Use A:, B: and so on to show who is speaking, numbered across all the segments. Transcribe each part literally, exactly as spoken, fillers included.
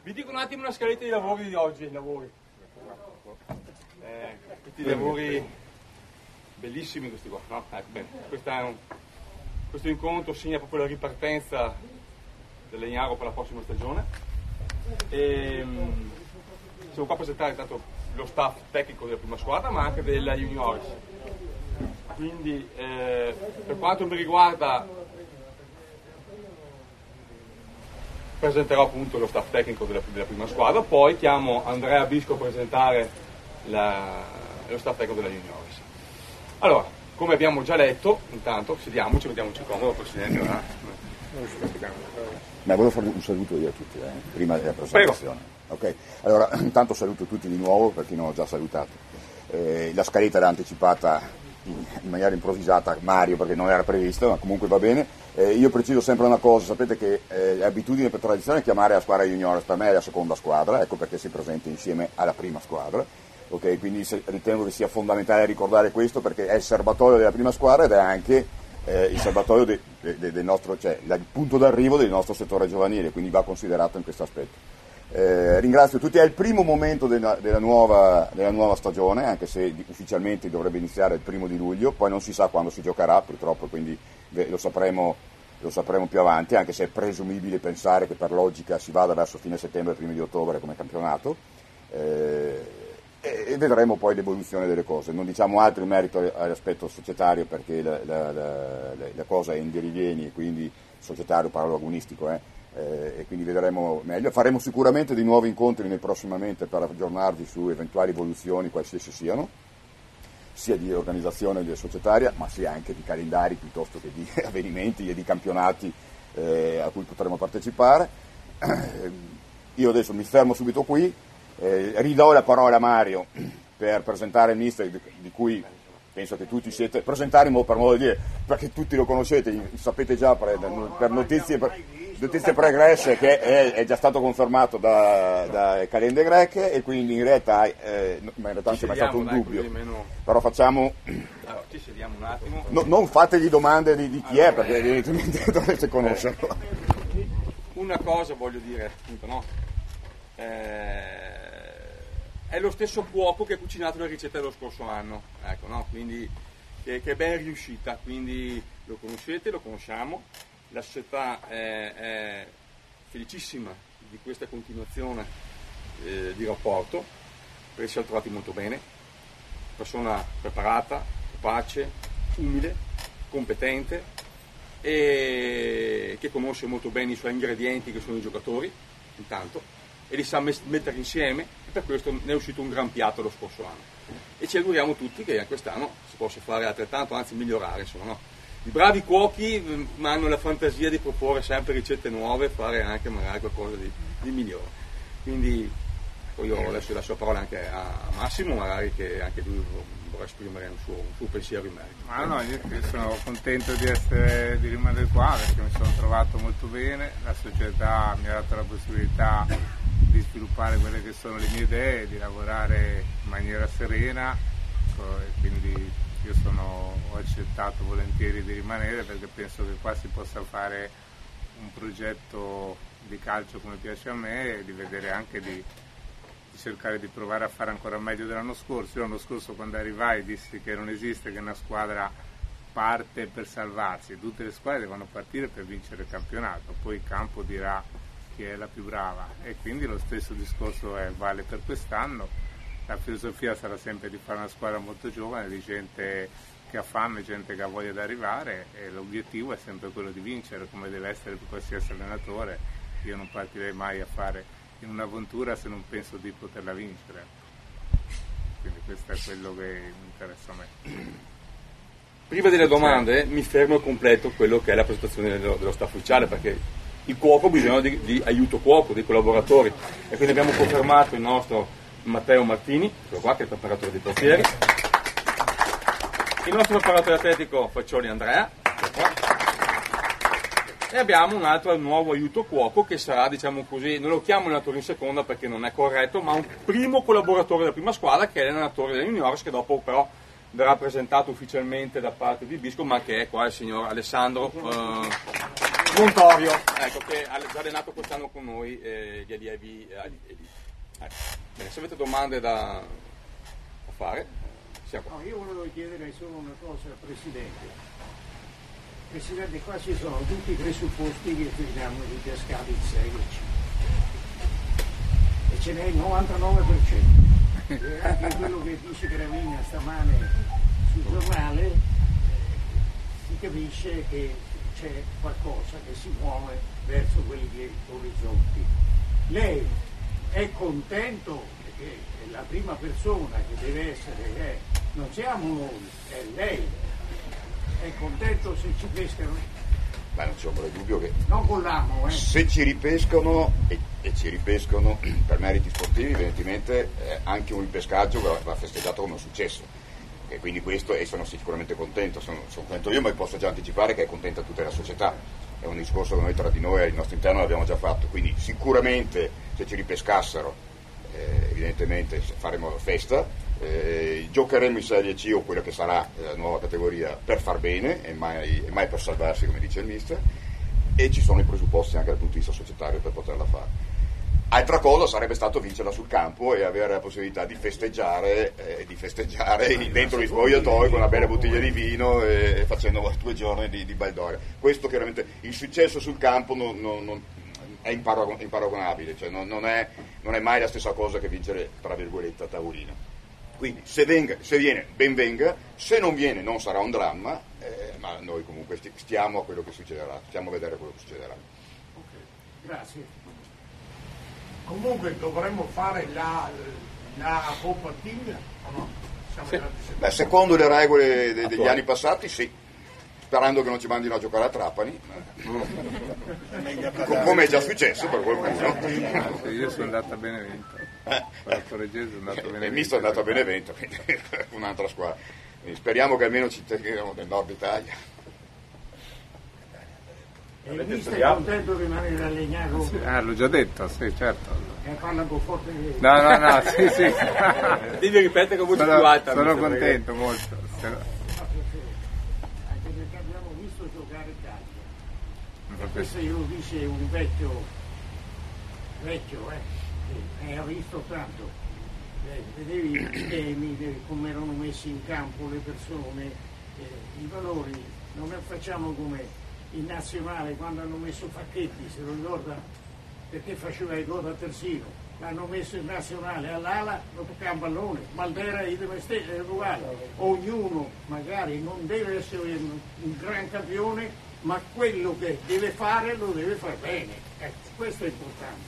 A: Vi dico un attimo una scaletta di lavori di oggi, lavori. Eh, questi lavori bellissimi questi qua, no? Ecco, bene. Questa è un, questo incontro segna proprio la ripartenza del Legnaro per la prossima stagione. E, siamo qua a presentare intanto lo staff tecnico della prima squadra, ma anche della Juniores. Quindi eh, per quanto mi riguarda presenterò appunto lo staff tecnico della, della prima squadra, poi chiamo Andrea Bisco a presentare la, lo staff tecnico della Juniores. Allora, come abbiamo già letto, intanto sediamoci, mettiamoci comodo, Presidente.
B: Ma volevo fare un saluto io a tutti, eh, prima della presentazione. Ok, allora intanto saluto tutti di nuovo perché non ho già salutato. Eh, la scaletta era anticipata in, in maniera improvvisata, Mario, perché non era prevista, ma comunque va bene. Eh, io preciso sempre una cosa, sapete che eh, è abitudine per tradizione chiamare la squadra juniores, per me è la seconda squadra, ecco perché si presenta insieme alla prima squadra. Ok, quindi se, ritengo che sia fondamentale ricordare questo perché è il serbatoio della prima squadra ed è anche eh, il serbatoio de, de, de, del nostro, cioè il punto d'arrivo del nostro settore giovanile, quindi va considerato in questo aspetto. Eh, ringrazio tutti, è il primo momento della, della, nuova, della nuova stagione, anche se ufficialmente dovrebbe iniziare il primo di luglio, poi non si sa quando si giocherà purtroppo, quindi lo sapremo, lo sapremo più avanti, anche se è presumibile pensare che per logica si vada verso fine settembre, primi di ottobre come campionato. Eh, e vedremo poi l'evoluzione delle cose, non diciamo altro in merito all'aspetto societario perché la, la, la, la cosa è in dirivieni e quindi societario parlo agonistico eh, eh, e quindi vedremo meglio, faremo sicuramente dei nuovi incontri nei prossimamente per aggiornarvi su eventuali evoluzioni qualsiasi siano, sia di organizzazione societaria ma sia anche di calendari piuttosto che di avvenimenti e di campionati eh, a cui potremo partecipare. Io adesso mi fermo subito qui. Eh, ridò la parola a Mario per presentare il mister di, di cui penso che tutti siete, presentare per modo di dire, perché tutti lo conoscete, sapete già per, per notizie, per, notizie pregresse che è, è già stato confermato da, da calende greche e quindi in realtà, eh, ma in realtà non c'è mai stato un dai, dubbio, meno... però facciamo,
A: allora, ci sediamo un attimo.
B: No, non fategli domande di, di chi allora, è perché evidentemente dovrete conoscerlo.
A: Una cosa voglio dire, appunto, no? Eh... È lo stesso cuoco che ha cucinato la ricetta dello scorso anno, ecco, no? Quindi che, che è ben riuscita, quindi lo conoscete, lo conosciamo, la società è, è felicissima di questa continuazione eh, di rapporto, perché si è trovati molto bene, persona preparata, capace, umile, competente e che conosce molto bene i suoi ingredienti che sono i giocatori, intanto, e li sa mettere insieme e per questo ne è uscito un gran piatto lo scorso anno e ci auguriamo tutti che quest'anno si possa fare altrettanto, anzi migliorare, insomma, no? I bravi cuochi mh, hanno la fantasia di proporre sempre ricette nuove e fare anche magari qualcosa di, di migliore, quindi poi io adesso lascio la parola anche a Massimo, magari che anche lui vorrà esprimere un suo, un suo pensiero in merito.
C: Ma no, io sono contento di, essere, di rimanere qua perché mi sono trovato molto bene, la società mi ha dato la possibilità di sviluppare quelle che sono le mie idee, di lavorare in maniera serena e quindi io sono, ho accettato volentieri di rimanere perché penso che qua si possa fare un progetto di calcio come piace a me e di vedere anche di, di cercare di provare a fare ancora meglio dell'anno scorso. Io l'anno scorso quando arrivai dissi che non esiste che una squadra parte per salvarsi, tutte le squadre devono partire per vincere il campionato, poi il campo dirà chi è la più brava e quindi lo stesso discorso è, vale per quest'anno. La filosofia sarà sempre di fare una squadra molto giovane, di gente che ha fame, gente che ha voglia di arrivare e l'obiettivo è sempre quello di vincere come deve essere per qualsiasi allenatore. Io non partirei mai a fare in un'avventura se non penso di poterla vincere, quindi questo è quello che mi interessa a me.
A: Prima delle domande mi fermo e completo quello che è la presentazione dello, dello staff ufficiale perché il cuoco ha bisogno di, di aiuto cuoco, di collaboratori e quindi abbiamo confermato il nostro Matteo Martini, qua, che è il preparatore dei portieri, il nostro preparatore atletico Faccioli Andrea qua, e abbiamo un altro nuovo aiuto cuoco che sarà, diciamo così, non lo chiamo allenatore in seconda perché non è corretto, ma un primo collaboratore della prima squadra che è l'allenatore della Juniores, che dopo però verrà presentato ufficialmente da parte di Bisco, ma che è qua il signor Alessandro eh, Montorio, ecco, che ha già allenato quest'anno con noi eh, gli allievi. Eh, ecco. Bene, se avete domande da, da fare, siamo qua.
D: No, io volevo chiedere solo una cosa al Presidente. Presidente, qua ci sono tutti i presupposti che finiamo di pescare il sei e cinque e ce n'è il novantanove per cento. E anche quello che dice Gravina stamane sul giornale, eh, si capisce che c'è qualcosa che si muove verso quegli orizzonti. Lei è contento, perché è la prima persona che deve essere, eh, non siamo noi, è lei. È contento se ci pescano?
B: Beh, non c'è ombra di dubbio che
D: non con l'amo, eh.
B: se ci ripescano e, e ci ripescano per meriti sportivi, evidentemente eh, anche un ripescaggio va, va festeggiato come un successo, e quindi questo, e sono sicuramente contento, sono, sono contento io, ma posso già anticipare che è contenta tutta la società. È un discorso che noi tra di noi al nostro interno l'abbiamo già fatto, quindi sicuramente se ci ripescassero eh, evidentemente faremo festa. Eh, giocheremo in Serie C o quella che sarà la nuova categoria per far bene e mai, e mai per salvarsi, come dice il mister, e ci sono i presupposti anche dal punto di vista societario per poterla fare. Altra cosa sarebbe stato vincerla sul campo e avere la possibilità di festeggiare eh, di festeggiare dentro gli spogliatoi con una bella bottiglia di vino e facendo due giorni di, di baldoria. Questo chiaramente, il successo sul campo non, non, non è imparagonabile, cioè non, non, è, non è mai la stessa cosa che vincere tra virgolette a tavolino. Quindi se, venga, se viene, ben venga, se non viene non sarà un dramma, eh, ma noi comunque stiamo a quello che succederà, stiamo a vedere quello che succederà.
D: Ok, grazie.
E: Comunque dovremmo fare la, la Coppa Team o no? Siamo
B: Sì. Beh, secondo le regole de, degli
A: Attuale.
B: anni passati sì, sperando che non ci mandino a giocare a Trapani, co- come è già successo per qualcuno.
C: Io sono andato a Benevento. La Torregese è andato a Benevento.
B: Il misto è andato a Benevento, quindi un'altra squadra. Quindi speriamo che almeno ci tengano del nord Italia.
D: E il mister è contento di rimanere a Legnago?
C: Sì, ah, l'ho già detto, sì, certo.
D: E parla un po' forte di...
C: No, no, no, sì, sì.
A: Devi ripetere con voce
C: Sono,
A: più alta.
C: sono
A: mi sembra che-
C: contento molto.
D: Anche perché abbiamo visto giocare Cagliari. E questo glielo dice un vecchio, vecchio, eh, che ha visto tanto. Eh, vedevi i temi, vedevi come erano messi in campo le persone, eh, i valori. Non ne facciamo come in nazionale quando hanno messo Facchetti, se lo ricorda, perché faceva il gol a Terzino. L'hanno messo in nazionale all'ala, lo toccava un pallone, Maldera è uguale. Ognuno magari non deve essere un, un gran campione, ma quello che deve fare lo deve fare bene. Ecco, questo è importante.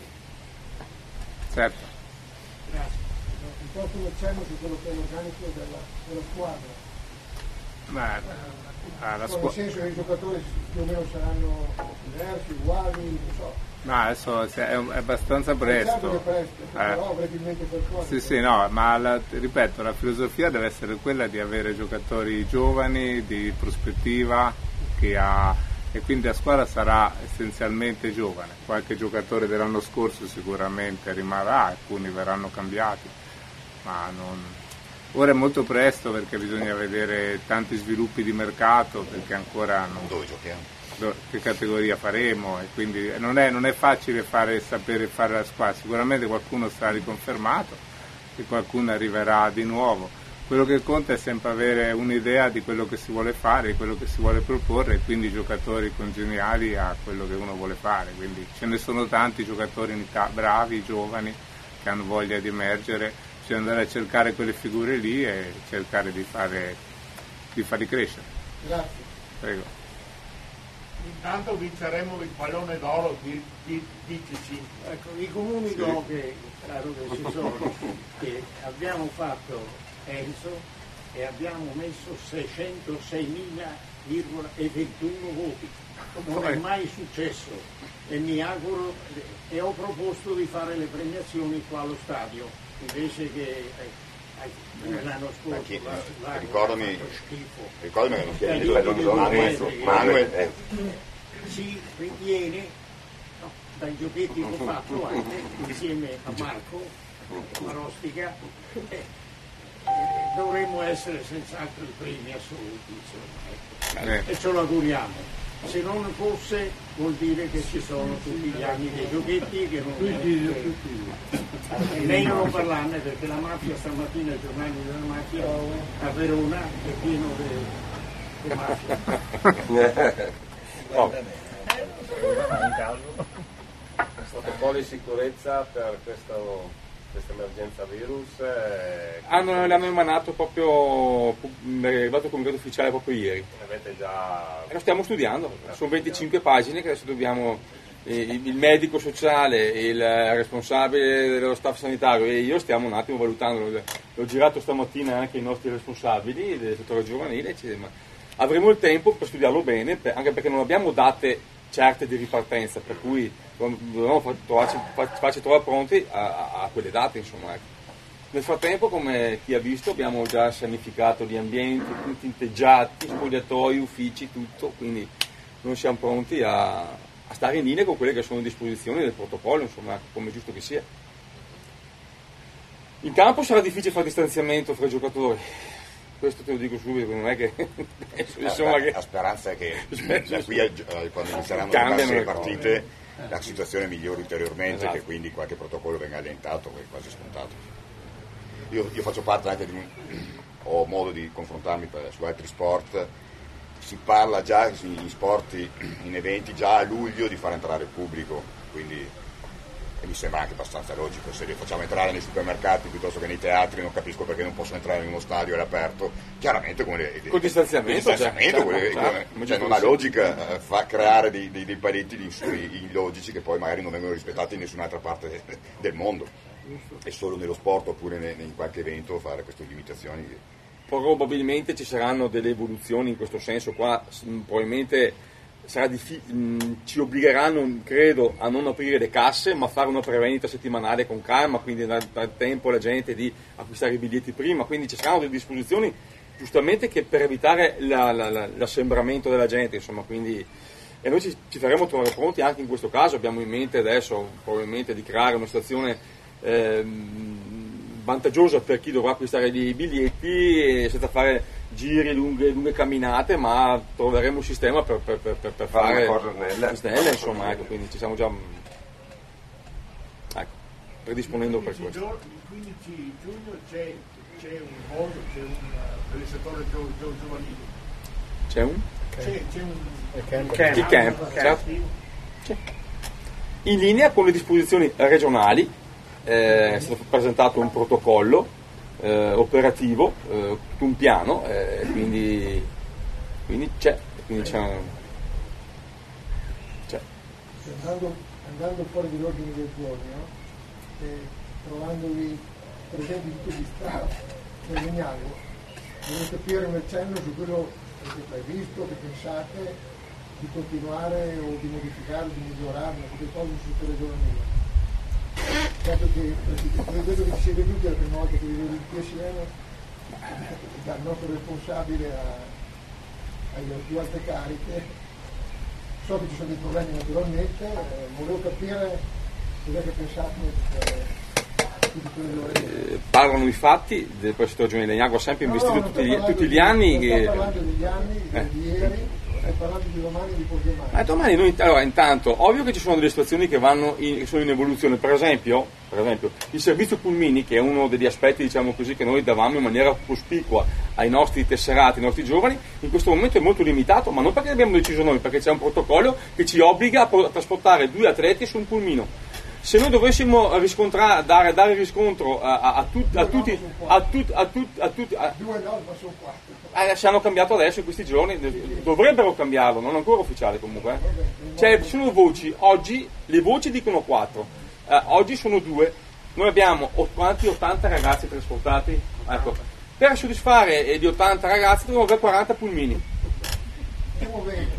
C: Certo.
D: Grazie.
E: un po' come cenno su quello che è l'organico della, della squadra.
C: Ma, ah, la
E: Nel
C: scu-
E: senso che i giocatori più o meno saranno diversi, uguali, non so.
C: ma adesso è, è abbastanza
E: Certo che è
C: presto.
E: presto,
C: Eh.
E: però avrete in mente qualcosa.
C: Sì, sì, no, ma la, ripeto, la filosofia deve essere quella di avere giocatori giovani, di prospettiva, che ha, e quindi la squadra sarà essenzialmente giovane. Qualche giocatore dell'anno scorso sicuramente rimarrà, alcuni verranno cambiati, ma non... ora è molto presto perché bisogna vedere tanti sviluppi di mercato, perché ancora non...
B: Dove giochiamo?
C: che categoria faremo, e quindi non è, non è facile fare, sapere fare la squadra. Sicuramente qualcuno sarà riconfermato e qualcuno arriverà di nuovo. Quello che conta è sempre avere un'idea di quello che si vuole fare, di quello che si vuole proporre, e quindi giocatori congeniali a quello che uno vuole fare. Quindi ce ne sono tanti giocatori in Italia, bravi, giovani, che hanno voglia di emergere. Bisogna andare a cercare quelle figure lì e cercare di, fare, di farli crescere.
E: Grazie.
C: Prego.
E: Intanto vinceremo il pallone d'oro di, di, di Ticino.
D: Ecco, vi comunico che, claro che ci sono, che abbiamo fatto Enzo e abbiamo messo seicentoseimila virgola ventuno voti. Non è mai successo e mi auguro, e ho proposto di fare le premiazioni qua allo stadio, invece che eh, l'anno scorso
B: Anche,
D: la, la,
B: ricordami,
D: ha fatto schifo.
B: ricordami che non si
D: Eh,
B: è
D: io
B: visto
D: dico
B: Manuel,
D: che-
B: Manuel, eh,
D: si ritiene, no, dai giochetti che ho fatto anche insieme a Marco Marostica, eh, eh, dovremmo essere senz'altro i primi assoluti, insomma, ecco.
C: Eh.
D: E ce lo auguriamo. se non fosse vuol dire che ci sono tutti gli anni dei giochetti che non è meglio non parlarne, perché la mafia stamattina, i giornali della mafia a Verona è pieno di mafia.
A: Oh.
F: Protocolli di sicurezza per questo, questa emergenza virus? Eh,
A: hanno, l'hanno emanato proprio, è arrivato il comunicato ufficiale proprio ieri.
F: Avete già...
A: E lo stiamo studiando, sono venticinque pagine che adesso dobbiamo, il, il medico sociale, il responsabile dello staff sanitario e io stiamo un attimo valutando, l'ho girato stamattina anche ai nostri responsabili del settore giovanile, ma avremo il tempo per studiarlo bene, per, anche perché non abbiamo date certe di ripartenza, per cui dobbiamo trovarci, farci trovare pronti a, a quelle date, insomma. Nel frattempo, come chi ha visto, abbiamo già sanificato gli ambienti, tinteggiati, spogliatoi, uffici, tutto, quindi noi siamo pronti a, a stare in linea con quelle che sono le disposizioni del protocollo, insomma, come è giusto che sia. In campo sarà difficile fare distanziamento fra i giocatori. Questo te lo dico subito, non è che insomma,
B: la,
A: che...
B: la speranza è che da qui a, quando inizieranno a
A: cambiano
B: giocarsi le
A: le
B: partite la situazione migliori ulteriormente,
A: esatto.
B: Che quindi qualche protocollo venga allentato, che è quasi scontato. Io, io faccio parte anche di un, ho modo di confrontarmi per, su altri sport, si parla già in sport, in eventi già a luglio di far entrare il pubblico, quindi e mi sembra anche abbastanza logico. Se li facciamo entrare nei supermercati piuttosto che nei teatri, non capisco perché non possono entrare in uno stadio all'aperto, chiaramente con le,
A: con distanziamento,
B: distanziamento
A: certo,
B: quelle,
A: certo,
B: cioè non ha logica eh, fa creare dei, dei, dei paletti illogici che poi magari non vengono rispettati in nessun'altra parte del mondo, e solo nello sport oppure in qualche evento fare queste limitazioni.
A: Probabilmente ci saranno delle evoluzioni in questo senso qua, probabilmente sarà diffi- ci obbligheranno, credo, a non aprire le casse, ma fare una prevendita settimanale con calma, quindi dare tempo alla gente di acquistare i biglietti prima, quindi ci saranno delle disposizioni giustamente che per evitare la, la, la, l'assembramento della gente, insomma, quindi e noi ci, ci faremo trovare pronti anche in questo caso. Abbiamo in mente adesso probabilmente di creare una situazione ehm, vantaggiosa per chi dovrà acquistare i biglietti, senza fare giri, lunghe, lunghe camminate, ma troveremo un sistema per, per, per, per fare
F: una cosa snella,
A: snella, insomma, ecco, quindi ci stiamo già ecco, predisponendo per questo.
E: Il quindici giugno c'è, c'è un modo, c'è un per il settore gio, gio, giovanile.
A: C'è un?
E: C'è, c'è un
C: camp,
A: camp, il camp, certo. C'è. In linea con le disposizioni regionali eh, è stato presentato un protocollo Eh, operativo, eh, tutto un piano, eh, quindi, quindi c'è, quindi c'è, un, c'è.
G: Andando, andando fuori dell'ordine del giorno, no? E trovandovi presenti tutti gli strati del Legnano, devo capire un accenno su quello che previsto, che pensate di continuare o di modificare, di migliorare, qualche cosa sul settore giovanile. Certo che credo che ci sia venuti la prima volta che vi vedo in P S M dal nostro responsabile a, alle più alte cariche. So che ci sono dei problemi naturalmente, eh, volevo capire cos'è che pensate di quello.
A: Eh, parlano i fatti del Prestito Regione di Legnago, ha sempre
G: no,
A: investito
G: no,
A: tutti, gli, tutti
G: di,
A: gli anni.
G: Non
A: che...
G: sto parlando degli anni, eh. di ieri. Stai parlando di domani e di poi domani.
A: Eh, domani noi, allora, intanto, ovvio che ci sono delle situazioni che vanno in, che sono in evoluzione, per esempio, per esempio il servizio pulmini, che è uno degli aspetti, diciamo così, che noi davamo in maniera cospicua ai nostri tesserati, ai nostri giovani, in questo momento è molto limitato, ma non perché l'abbiamo deciso noi, perché c'è un protocollo che ci obbliga a, a trasportare due atleti su un pulmino. Se noi dovessimo riscontrare, dare, dare riscontro a, a, a, tut, a tutti, a tutti, a tutti, a tutti, a,
G: due no, ma sono quattro.
A: Eh, si hanno cambiato adesso in questi giorni, dovrebbero cambiarlo, non è ancora ufficiale comunque. Eh. Cioè, ci sono voci, oggi le voci dicono quattro, eh, oggi sono due, noi abbiamo quanti ottanta ragazzi trasportati, ecco, per soddisfare gli ottanta ragazzi dobbiamo avere quaranta pulmini.
G: Stiamo bene.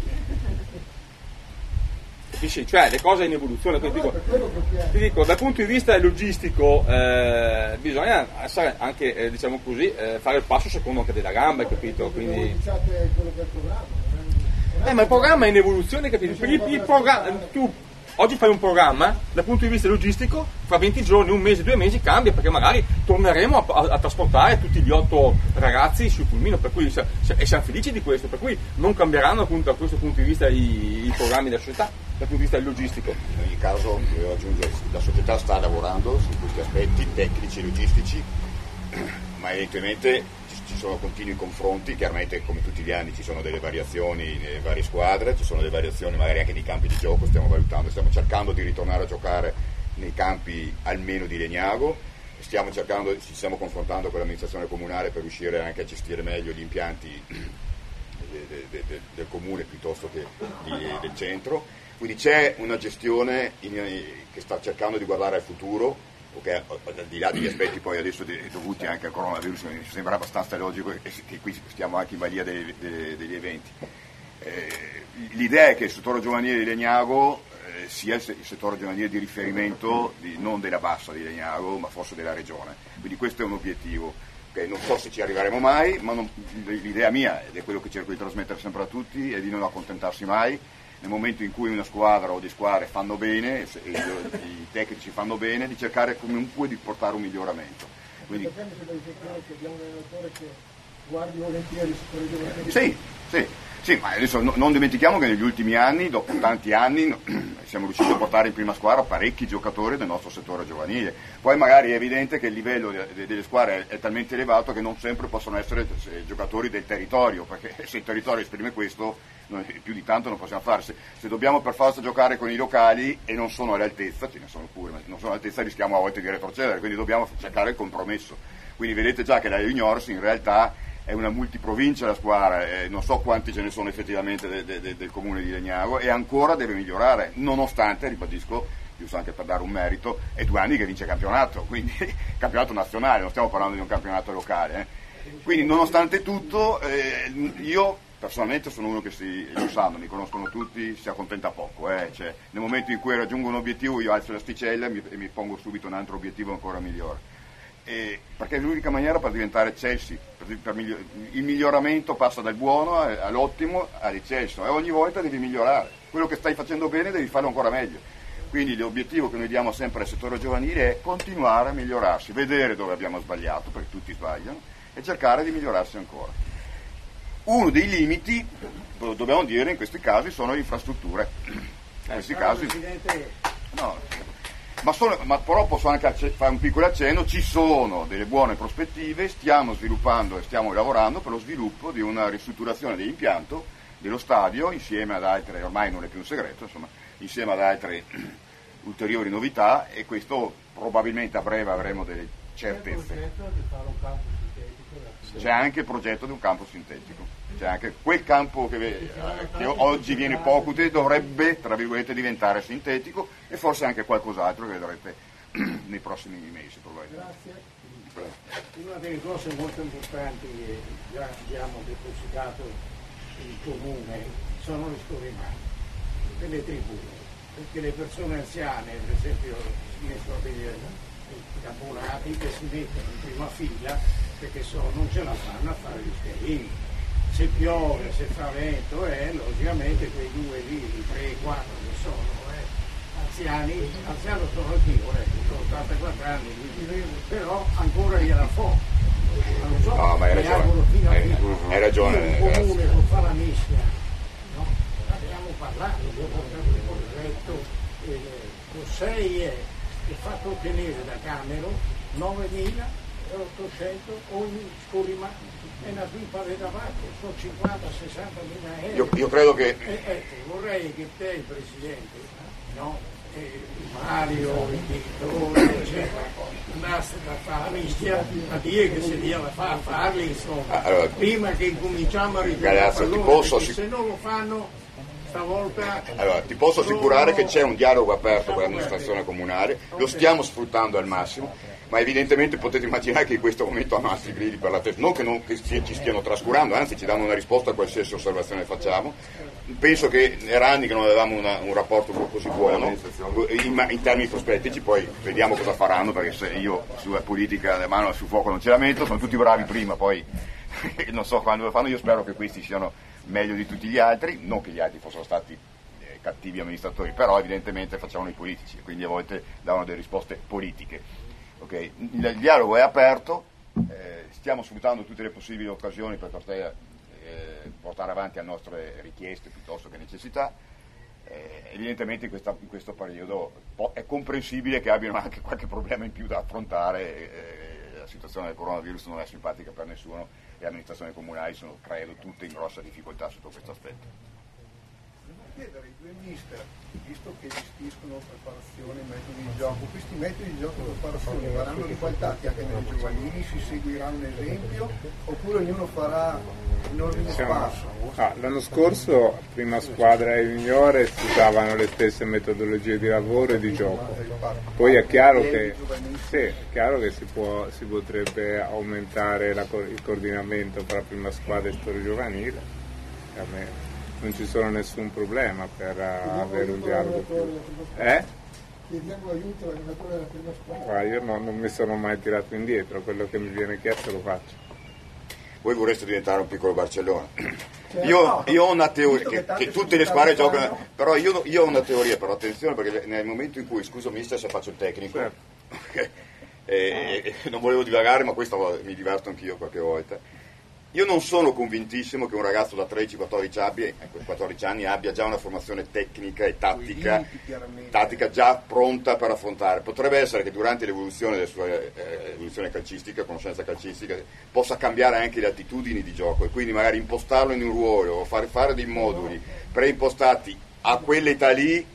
A: Capisci? Cioè le cose in evoluzione, quindi dico, ti dico dal punto di vista logistico eh, bisogna essere anche eh, diciamo così eh, fare il passo secondo anche della gamba, capito? Quindi
G: Iniziate quello che è il programma.
A: eh, ma il programma è in evoluzione, capito? Il, il programma, tu oggi fai un programma, dal punto di vista logistico, fra venti giorni, un mese, due mesi cambia, perché magari torneremo a, a, a trasportare tutti gli otto ragazzi sul pulmino, per cui, e siamo felici di questo, per cui non cambieranno appunto da questo punto di vista i, i programmi della società, dal punto di vista logistico.
B: In ogni caso, devo aggiungere, la società sta lavorando su questi aspetti tecnici e logistici, ma evidentemente ci sono continui confronti, chiaramente come tutti gli anni ci sono delle variazioni nelle varie squadre, ci sono delle variazioni magari anche nei campi di gioco, stiamo valutando, stiamo cercando di ritornare a giocare nei campi almeno di Legnago, stiamo cercando, ci stiamo confrontando con l'amministrazione comunale per riuscire anche a gestire meglio gli impianti de, de, de, de, del comune piuttosto che di, del centro, quindi c'è una gestione in, che sta cercando di guardare al futuro. Okay, al di là degli aspetti poi adesso dovuti anche al coronavirus, mi sembra abbastanza logico che qui stiamo anche in balia dei, dei, degli eventi. Eh, l'idea è che il settore giovanile di Legnago eh, sia il settore giovanile di riferimento di, non della Bassa di Legnago, ma forse della regione. Quindi questo è un obiettivo. Okay, non so se ci arriveremo mai, ma non, l'idea mia, ed è quello che cerco di trasmettere sempre a tutti, è di non accontentarsi mai. Nel momento in cui una squadra o di squadre fanno bene, e i, i tecnici fanno bene, di cercare comunque di portare un miglioramento. Quindi,
G: abbiamo un allenatore che guardi volentieri su
B: sì, sì, sì, ma adesso no, non dimentichiamo che negli ultimi anni, dopo tanti anni, siamo riusciti a portare in prima squadra parecchi giocatori del nostro settore giovanile. Poi magari è evidente che il livello de, de, delle squadre è, è talmente elevato che non sempre possono essere se, giocatori del territorio, perché se il territorio esprime questo, noi più di tanto non possiamo fare. Se, se dobbiamo per forza giocare con i locali e non sono all'altezza, ce ne sono pure, ma non sono all'altezza, rischiamo a volte di retrocedere, quindi dobbiamo cercare il compromesso. Quindi vedete già che la Juniors in realtà è una multiprovincia la squadra, eh, non so quanti ce ne sono effettivamente de, de, de, del comune di Legnago, e ancora deve migliorare, nonostante, ribadisco, giusto anche per dare un merito, è due anni che vince campionato, quindi campionato nazionale, non stiamo parlando di un campionato locale. Eh. Quindi nonostante tutto, eh, io personalmente sono uno che si, lo sanno, mi conoscono tutti, si accontenta poco, eh. Cioè, nel momento in cui raggiungo un obiettivo io alzo l'asticella e mi, e mi pongo subito un altro obiettivo ancora migliore. E perché è l'unica maniera per diventare Chelsea, per, per miglior, il miglioramento passa dal buono all'ottimo all'eccesso e ogni volta devi migliorare, quello che stai facendo bene devi farlo ancora meglio, quindi l'obiettivo che noi diamo sempre al settore giovanile è continuare a migliorarsi, vedere dove abbiamo sbagliato, perché tutti sbagliano, e cercare di migliorarsi ancora. Uno dei limiti, lo dobbiamo dire, in questi casi sono le infrastrutture, in questi casi no. Ma, sono, ma però posso anche fare un piccolo accenno, ci sono delle buone prospettive, stiamo sviluppando e stiamo lavorando per lo sviluppo di una ristrutturazione dell'impianto dello stadio insieme ad altre, ormai non è più un segreto, insomma, insieme ad altre ulteriori novità, e questo probabilmente a breve avremo delle certezze. C'è anche il progetto di un campo sintetico, c'è anche quel campo che, eh, che oggi viene poco utile dovrebbe, tra virgolette, diventare sintetico, e forse anche qualcos'altro che vedrete nei prossimi mesi probabilmente.
D: Grazie. Una delle cose molto importanti che già abbiamo depositato in comune sono le scorrimane delle tribune, perché le persone anziane, per esempio si mettono degli abbonati che si mettono in prima fila perché sono, non ce la fanno a fare gli scherini. Se piove, se fa vento, eh, logicamente quei due lì, tre, quattro che sono eh, anziani, anziano sono anch'io, eh, sono ottantaquattro anni, quindi, però ancora gliela fo. Non so,
B: no, ma hai ragione, hai, hai ragione.
D: Il comune non fa la mischia, no? Abbiamo parlato, io ho portato il progetto, eh, con sei è, è fatto ottenere da Camero novemilaottocento ogni scorrimano. È una pipa di tabacco, sono cinquanta sessanta mila euro.
B: Io, io credo che...
D: E, ecco, vorrei che te, il Presidente, no? E Mario, il direttore, eccetera, andasse a fare la mischia, a dire che se gliela fa a farli, insomma, allora, prima che incominciamo a ritirare il pallone, se non lo fanno... Stavolta...
B: Allora, ti posso assicurare che c'è un dialogo aperto con l'amministrazione comunale, lo stiamo sfruttando al massimo, ma evidentemente potete immaginare che in questo momento hanno altri brividi per la testa, non che, non che ci stiano trascurando, anzi ci danno una risposta a qualsiasi osservazione facciamo. Penso che era anni che non avevamo una, un rapporto così buono in, in termini prospettici, poi vediamo cosa faranno, perché se io sulla politica la mano sul fuoco non ce la metto, sono tutti bravi prima, poi non so quando lo fanno, io spero che questi siano meglio di tutti gli altri, non che gli altri fossero stati cattivi amministratori, però evidentemente facciamo i politici, quindi a volte davano delle risposte politiche. Okay. Il dialogo è aperto, eh, stiamo sfruttando tutte le possibili occasioni per poter eh, portare avanti le nostre richieste piuttosto che necessità. Eh, evidentemente in, questa, in questo periodo è comprensibile che abbiano anche qualche problema in più da affrontare, eh, la situazione del coronavirus non è simpatica per nessuno e le amministrazioni comunali sono, credo, tutte in grossa difficoltà sotto questo aspetto.
G: Chiedere ai due mister, visto che gestiscono preparazione, metodi di gioco, questi metodi di gioco e preparazione verranno ribaltati anche nei giovanili, si seguirà un esempio oppure ognuno farà in ordine sparso?
C: Ah, l'anno scorso, prima squadra e juniore, si usavano le stesse metodologie di lavoro e di gioco. Poi è chiaro che, sì, è chiaro che si, può, si potrebbe aumentare la, il coordinamento tra prima squadra e storia giovanile. A me non ci sono nessun problema per uh, avere un dialogo più. Eh?
G: Chiediamo aiuto all'allenatore della prima squadra.
C: Ah, io no, non mi sono mai tirato indietro, quello che mi viene chiesto lo faccio.
B: Voi vorreste diventare un piccolo Barcellona. Io, io ho una teoria, che, che tutte le squadre giocano, però io, io ho una teoria, però attenzione, perché nel momento in cui, scusa mister se faccio il tecnico, certo. eh, non volevo divagare, ma questo mi diverto anch'io qualche volta. Io non sono convintissimo che un ragazzo da tredici quattordici anni abbia già una formazione tecnica e tattica, tattica già pronta per affrontare. Potrebbe essere che durante l'evoluzione della sua eh, evoluzione calcistica, conoscenza calcistica, possa cambiare anche le attitudini di gioco e quindi magari impostarlo in un ruolo o fare, fare dei moduli preimpostati a quell'età lì.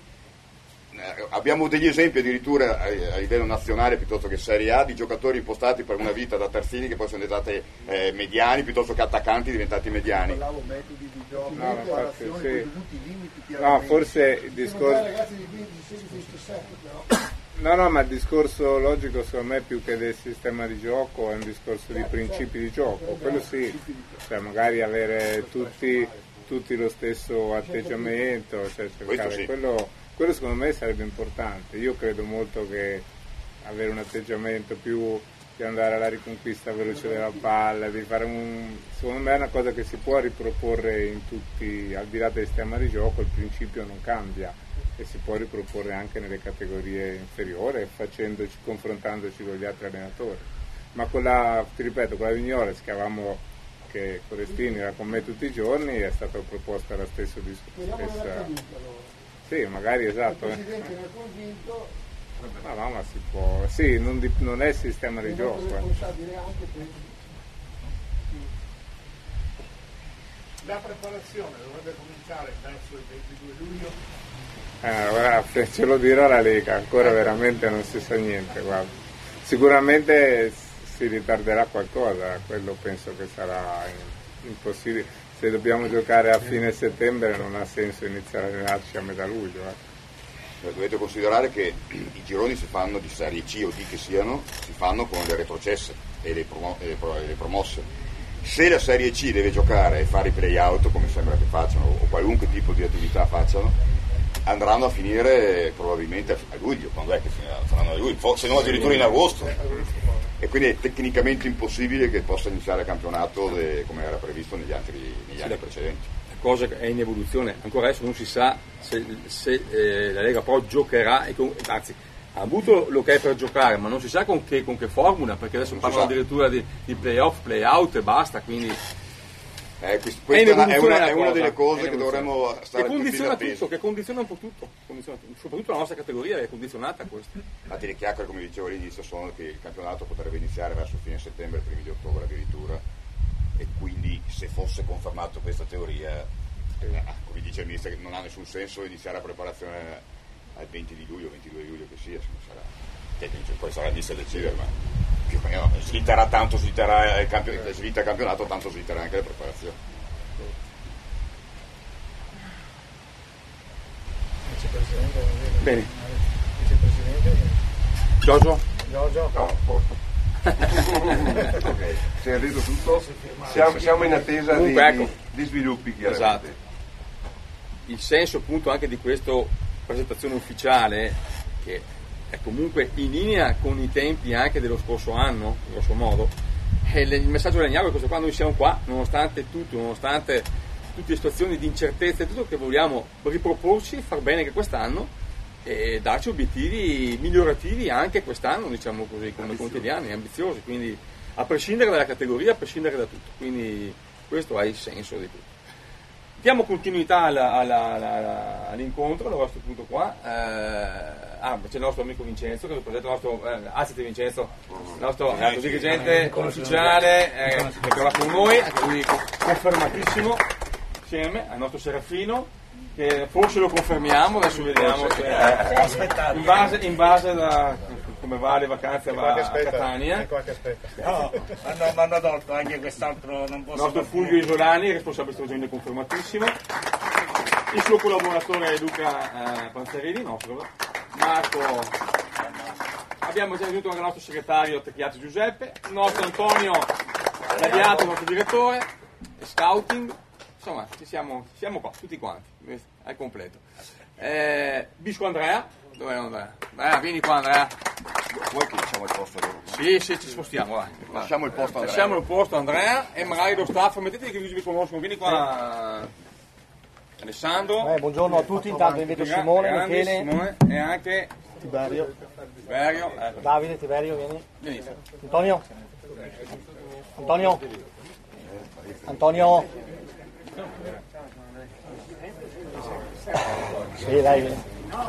B: Abbiamo degli esempi addirittura a livello nazionale piuttosto che Serie A di giocatori impostati per una vita da terzini che poi sono diventati eh, mediani piuttosto che attaccanti diventati mediani.
G: Parlavo metodi di gioco,
C: no,
G: infatti, sì.
C: Dovuti
G: limiti,
C: no, forse il discorso
G: ragazzi di quindici sedici diciassette però.
C: No, no, ma il discorso logico secondo me più che del sistema di gioco è un discorso di principi di gioco, quello sì, cioè magari avere tutti, tutti lo stesso atteggiamento, cioè cercare
B: sì.
C: quello. Quello secondo me sarebbe importante. Io credo molto che avere un atteggiamento più di andare alla riconquista veloce della palla, di fare un. Secondo me è una cosa che si può riproporre in tutti, al di là del sistema di gioco, il principio non cambia e si può riproporre anche nelle categorie inferiori, facendoci, confrontandoci con gli altri allenatori. Ma con la, ti ripeto, con la juniores che avevamo, che Forestini era con me tutti i giorni, è stata proposta la stessa discussione. Sì, magari esatto.
G: Il Presidente era convinto.
C: No, no, ma si può. Sì, non, di, non è il sistema di gioco. Eh.
G: Responsabile anche per...
E: La preparazione dovrebbe cominciare verso il ventidue luglio.
C: Eh, guarda, ce lo dirà la Lega, ancora veramente non si sa niente, guarda. Sicuramente si ritarderà qualcosa, quello penso che sarà impossibile. Se dobbiamo giocare a fine settembre non ha senso iniziare a allenarci a metà luglio. Eh.
B: Dovete considerare che i gironi si fanno di serie C o D che siano, si fanno con le retrocesse e le, promo- e le, pro- e le promosse. Se la serie C deve giocare e fare i play-out, come sembra che facciano, o qualunque tipo di attività facciano, andranno a finire probabilmente a luglio, quando è che finiranno a luglio, se non addirittura in agosto. E quindi è tecnicamente impossibile che possa iniziare il campionato de, come era previsto negli, altri, negli anni precedenti.
A: La cosa è in evoluzione, ancora adesso non si sa se, se eh, la Lega Pro giocherà, e con, anzi ha avuto l'ok per giocare, ma non si sa con che, con che formula, perché adesso non parlano addirittura di, di play-off, play-out e basta, quindi...
B: Eh, questa è, una, è, una, è una delle cose che dovremmo stare
A: che condiziona
B: tutti
A: tutto, che condiziona un po' tutto, condiziona, soprattutto la nostra categoria è condizionata a questo.
B: Infatti le chiacchiere, come dicevo all'inizio, sono che il campionato potrebbe iniziare verso fine settembre, primi di ottobre addirittura, e quindi se fosse confermato questa teoria, eh, come dice il ministro, non ha nessun senso iniziare la preparazione al venti di luglio, ventidue di luglio che sia, se non sarà tecnico, poi sarà il mister a decidere, ma più o meno slitterà tanto, slitterà il, campio, slitta il campionato, tanto slitterà anche la preparazione.
G: Vicepresidente,
A: bene.
G: Vicepresidente
A: Giorgio?
G: Giorgio?
E: No, okay. Si è detto tutto? Siamo, siamo in attesa
A: Comunque,
E: di,
A: ecco.
E: di sviluppi chiaramente.
A: Esatto. Il senso appunto anche di questa presentazione ufficiale, che è comunque in linea con i tempi anche dello scorso anno, grosso modo, e il messaggio Legnaro è questo qua: noi siamo qua, nonostante tutto, nonostante tutte le situazioni di incertezza e tutto, che vogliamo riproporci, far bene anche quest'anno e darci obiettivi migliorativi anche quest'anno, diciamo così, come quotidiani, ambiziosi, quindi a prescindere dalla categoria, a prescindere da tutto, quindi questo è il senso di tutto. Diamo continuità alla, alla, alla, all'incontro, allora a questo punto qua. Eh, ah, c'è il nostro amico Vincenzo, che presenta il nostro, eh, alzati Vincenzo, il nostro eh, dirigente ufficiale, eh, che è qua con noi, anche lui confermatissimo, insieme al nostro Serafino, che forse lo confermiamo, adesso vediamo se, eh, in base, in base da come va le vacanze, va a Catania.
D: No, mi hanno tolto anche quest'altro, non posso.
A: Il nostro Fulvio Isolani, responsabile strategista confermatissimo, il suo collaboratore Luca eh, Panzerini, nostro, Marco, abbiamo già venuto anche il nostro segretario Tecchiato Giuseppe, il nostro Antonio Ladiato, il nostro direttore, scouting, insomma ci siamo, siamo qua, tutti quanti, al completo. Eh, Bisco Andrea, dov'è Andrea? Eh, vieni qua Andrea.
B: Vuoi che lasciamo il posto?
A: Sì, sì, ci spostiamo, vai.
B: Lasciamo il posto a Andrea.
A: Lasciamo il posto a Andrea e magari lo staff, mettetevi che vi conoscono, vieni qua Alessandro.
H: Eh, buongiorno a tutti, intanto invito Simone,
A: grandi,
H: Michele,
A: Simone e anche
H: Tiberio,
A: Tiberio, ecco.
H: Davide, Tiberio, vieni.
A: Benissimo.
H: Antonio? Antonio? Antonio? Sì, dai, vieni.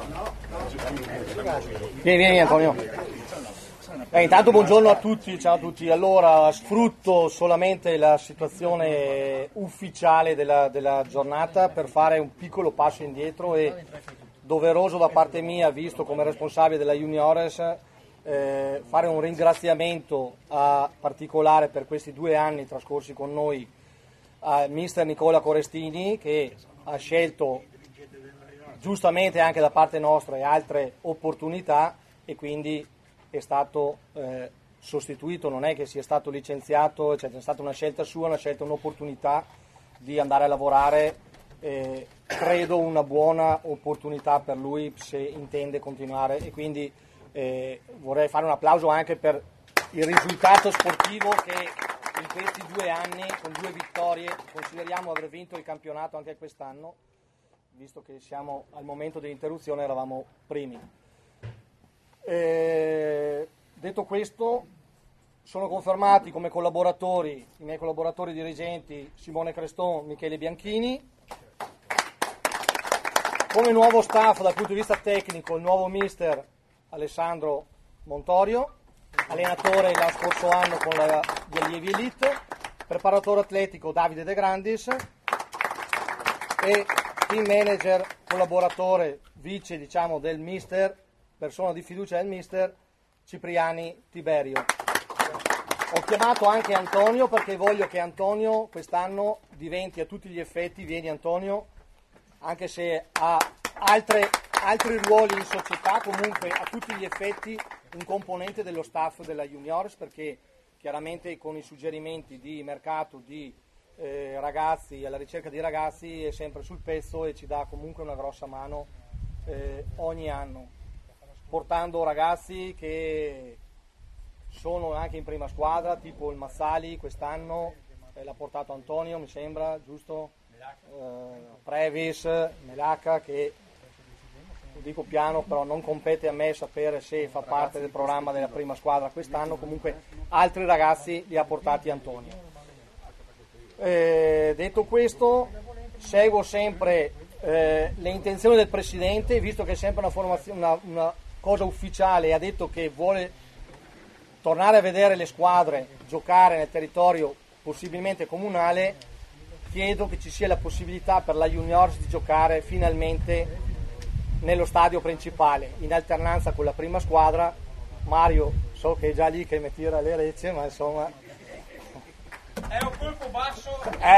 H: Vieni, vieni Antonio. Eh, intanto buongiorno a tutti, ciao a tutti. Allora, sfrutto solamente la situazione ufficiale della, della giornata per fare un piccolo passo indietro e doveroso da parte mia, visto come responsabile della Juniores, eh, fare un ringraziamento a particolare per questi due anni trascorsi con noi al mister Nicola Corestini, che ha scelto giustamente anche da parte nostra e altre opportunità e quindi è stato eh, sostituito, non è che sia stato licenziato, cioè, è stata una scelta sua, una scelta, un'opportunità di andare a lavorare, eh, credo una buona opportunità per lui se intende continuare e quindi eh, vorrei fare un applauso anche per il risultato sportivo che in questi due anni con due vittorie consideriamo aver vinto il campionato anche quest'anno, visto che siamo al momento dell'interruzione eravamo primi. Eh, detto questo, sono confermati come collaboratori i miei collaboratori dirigenti Simone Creston, Michele Bianchini, come nuovo staff dal punto di vista tecnico il nuovo mister Alessandro Montorio, allenatore lo scorso anno con la, gli allievi elite, preparatore atletico Davide De Grandis e team manager, collaboratore, vice diciamo del mister, persona di fiducia del mister Cipriani Tiberio. Ho chiamato anche Antonio perché voglio che Antonio quest'anno diventi a tutti gli effetti, vieni Antonio, anche se ha altre, altri ruoli in società, comunque a tutti gli effetti un componente dello staff della Juniores, perché chiaramente con i suggerimenti di mercato, di eh, ragazzi, alla ricerca di ragazzi è sempre sul pezzo e ci dà comunque una grossa mano eh, ogni anno, portando ragazzi che sono anche in prima squadra, tipo il Mazzali quest'anno, eh, l'ha portato Antonio, mi sembra, giusto? Eh, Previs, Melacca, che lo dico piano, però non compete a me sapere se fa parte del programma della prima squadra quest'anno, comunque altri ragazzi li ha portati Antonio. Eh, detto questo, seguo sempre eh, le intenzioni del Presidente, visto che è sempre una, formazione, una, una cosa ufficiale, ha detto che vuole tornare a vedere le squadre giocare nel territorio possibilmente comunale. Chiedo che ci sia la possibilità per la Juniors di giocare finalmente nello stadio principale, in alternanza con la prima squadra. Mario, so che è già lì che mi tira le orecchie, ma insomma...
A: È un colpo basso!
H: Eh.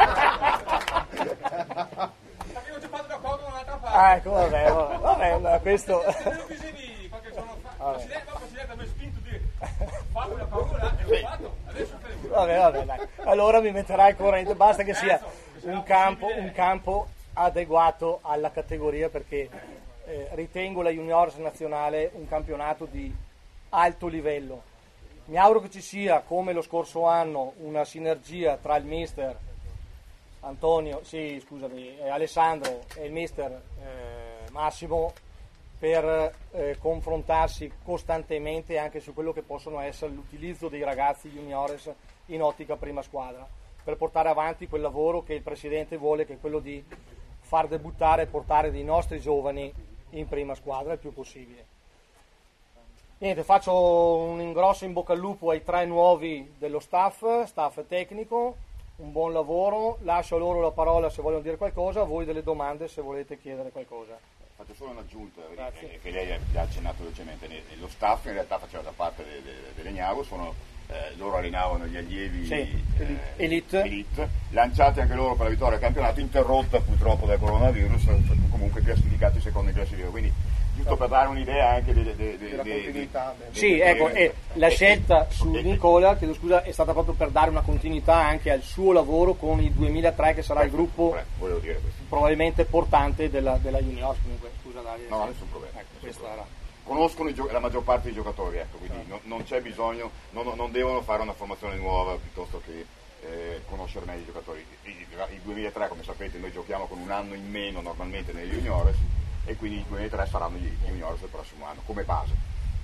A: Avevo già fatto d'accordo con un'altra parte.
H: Ah, ecco, vabbè, vabbè, vabbè, ma questo...
A: Se dicevi qualche giorno fa, il Presidente mi ha spinto di fare una paura e l'ho fatto, adesso fermo.
H: Vabbè, vabbè, dai. Allora mi metterai al corrente, basta che sia un campo, un campo adeguato alla categoria, perché eh, ritengo la Juniores nazionale un campionato di alto livello. Mi auguro che ci sia, come lo scorso anno, una sinergia tra il mister Antonio, sì, scusami, eh, Alessandro e il mister eh, Massimo per eh, confrontarsi costantemente anche su quello che possono essere l'utilizzo dei ragazzi juniores in ottica prima squadra, per portare avanti quel lavoro che il Presidente vuole, che è quello di far debuttare e portare dei nostri giovani in prima squadra il più possibile. Niente, faccio un grosso in bocca al lupo ai tre nuovi dello staff, staff tecnico, un buon lavoro, lascio loro la parola se vogliono dire qualcosa, voi delle domande se volete chiedere qualcosa.
B: Faccio solo un'aggiunta,
H: Grazie.
B: eh, che lei ha accennato velocemente. Lo staff in realtà faceva da parte de, de, de Legnaro, sono, eh, loro allenavano gli allievi
H: sì,
B: eh,
H: elite.
B: elite, lanciati anche loro per la vittoria del campionato, interrotta purtroppo dal coronavirus, comunque classificati secondo i classificatori. Quindi giusto per dare un'idea anche della de, de,
H: continuità. De, de, sì, de, ecco, e la scelta su Nicola, chiedo scusa, è stata proprio per dare una continuità anche al suo lavoro con il duemilatré, che sarà il gruppo
B: volevo dire questo.
H: Probabilmente portante della, della Junior. Comunque, scusa Dario.
B: No, nessun problema.
H: Ecco,
B: nessun
H: problema.
B: Era. Conoscono i gio- la maggior parte dei giocatori, ecco, quindi ah. non, non c'è bisogno, non, non devono fare una formazione nuova piuttosto che eh, conoscere meglio i giocatori. Il, il duemilatré, come sapete, noi giochiamo con un anno in meno normalmente nei juniores, e quindi i duemilatré saranno gli juniores del prossimo anno come base.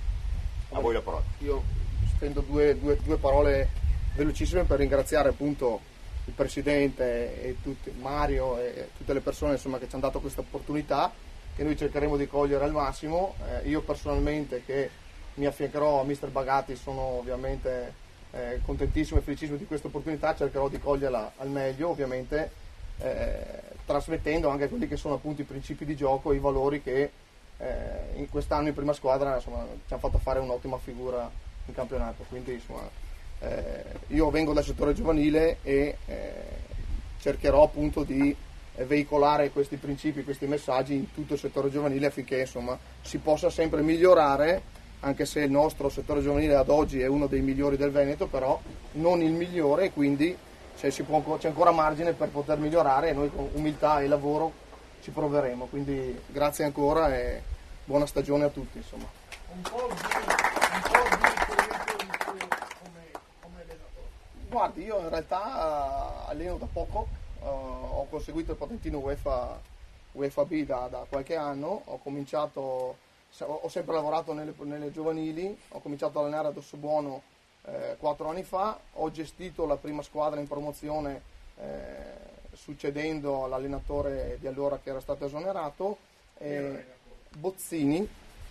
B: A voi la parola.
I: Io spendo due, due, due parole velocissime per ringraziare appunto il Presidente e tutti, Mario e tutte le persone insomma, che ci hanno dato questa opportunità, che noi cercheremo di cogliere al massimo. Eh, io personalmente, che mi affiancherò a mister Bagatti, sono ovviamente eh, contentissimo e felicissimo di questa opportunità, cercherò di coglierla al meglio, ovviamente eh, trasmettendo anche quelli che sono appunto i principi di gioco, i valori che eh, in quest'anno in prima squadra insomma, ci hanno fatto fare un'ottima figura in campionato. Quindi insomma, eh, io vengo dal settore giovanile e eh, cercherò appunto di eh, veicolare questi principi, questi messaggi in tutto il settore giovanile, affinché insomma si possa sempre migliorare, anche se il nostro settore giovanile ad oggi è uno dei migliori del Veneto, però non il migliore, e quindi cioè, si può, c'è ancora margine per poter migliorare, e noi con umiltà e lavoro ci proveremo. Quindi grazie ancora e buona stagione a tutti. Insomma.
G: Un po' di, un po' di come, come allenatore.
I: Guardi, io in realtà uh, alleno da poco, uh, ho conseguito il patentino UEFA, UEFA B da, da qualche anno, ho cominciato, ho sempre lavorato nelle, nelle giovanili, ho cominciato a allenare ad Ossobuono eh, quattro anni fa, ho gestito la prima squadra in promozione eh, succedendo all'allenatore di allora che era stato esonerato, eh, Bozzini,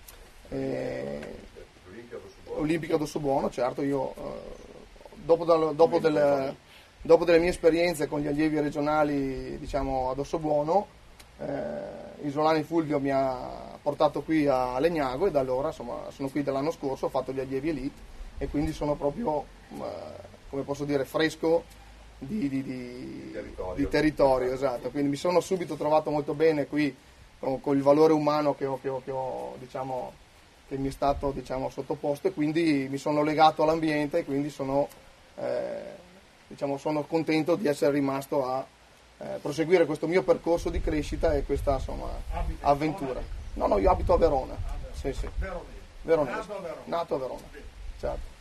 I: eh, Olimpica d'Ossobuono, certo. Io eh, dopo, da, dopo, del, dopo delle mie esperienze con gli allievi regionali, diciamo ad Ossobuono, eh, Isolani Fulvio mi ha portato qui a Legnago, e da allora insomma sono qui dall'anno scorso, ho fatto gli allievi elite e quindi sono proprio eh, come posso dire fresco di, di, di, territorio. di territorio, esatto. Quindi mi sono subito trovato molto bene qui con, con il valore umano che ho, che ho, che ho diciamo, che mi è stato diciamo, sottoposto, e quindi mi sono legato all'ambiente, e quindi sono, eh, diciamo, sono contento di essere rimasto a eh, proseguire questo mio percorso di crescita e questa insomma, avventura. No, no, io abito a Verona. Sì, sì. Veronese. Nato a Verona. Nato a Verona. Certo.